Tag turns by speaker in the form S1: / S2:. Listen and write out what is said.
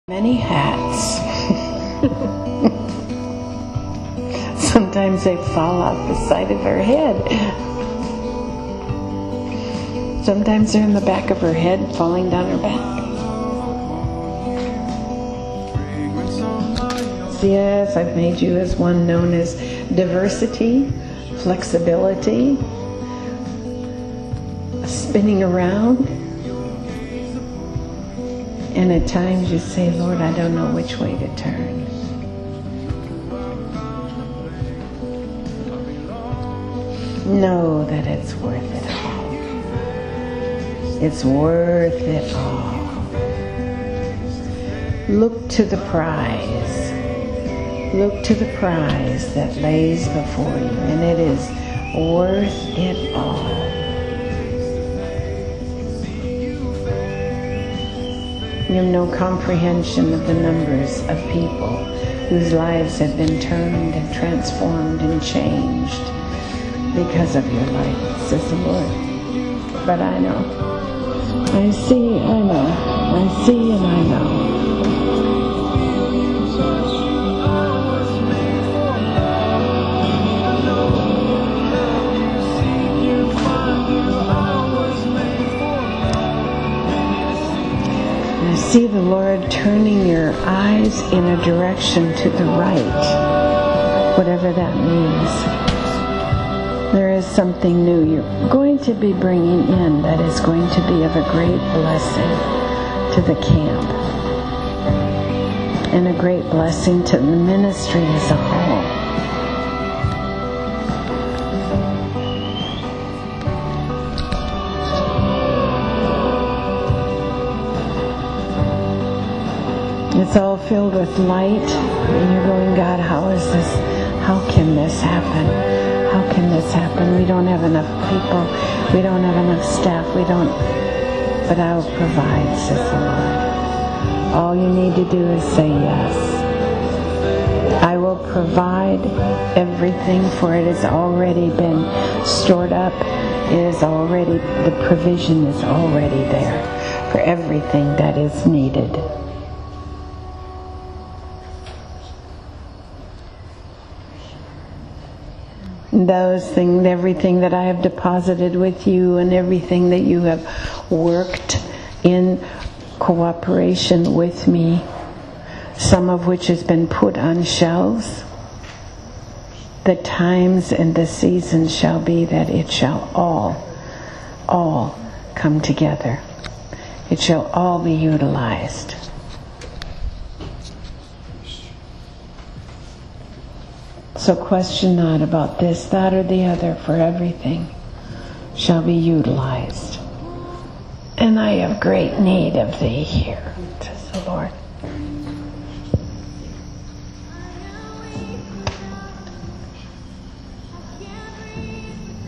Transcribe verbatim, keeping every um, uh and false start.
S1: Many hats. Sometimes they fall off the side of her head. Sometimes they're in the back of her head, falling down her back. Yes, I've made you as one known as diversity, flexibility, spinning around. And at times you say, Lord, I don't know which way to turn. Know that it's worth it all. It's worth it all. Look to the prize. Look to the prize that lays before you, and it is worth it all. You have no comprehension of the numbers of people whose lives have been turned and transformed and changed because of your life, says the Lord. But I know. I see, I know. I see and I know. See the Lord turning your eyes in a direction to the right, whatever that means. There is something new you're going to be bringing in that is going to be of a great blessing to the camp and a great blessing to the ministry as a whole. It's all filled with light, and you're going, God, how is this? How can this happen? How can this happen? We don't have enough people. We don't have enough staff. We don't. But I will provide, says the Lord. All you need to do is say yes. I will provide everything, for it has already been stored up. It is already, the provision is already there for everything that is needed. Those things, everything that I have deposited with you and everything that you have worked in cooperation with me, some of which has been put on shelves, the times and the seasons shall be that it shall all, all come together. It shall all be utilized. So question not about this, that, or the other, for everything shall be utilized. And I have great need of thee here, says the Lord.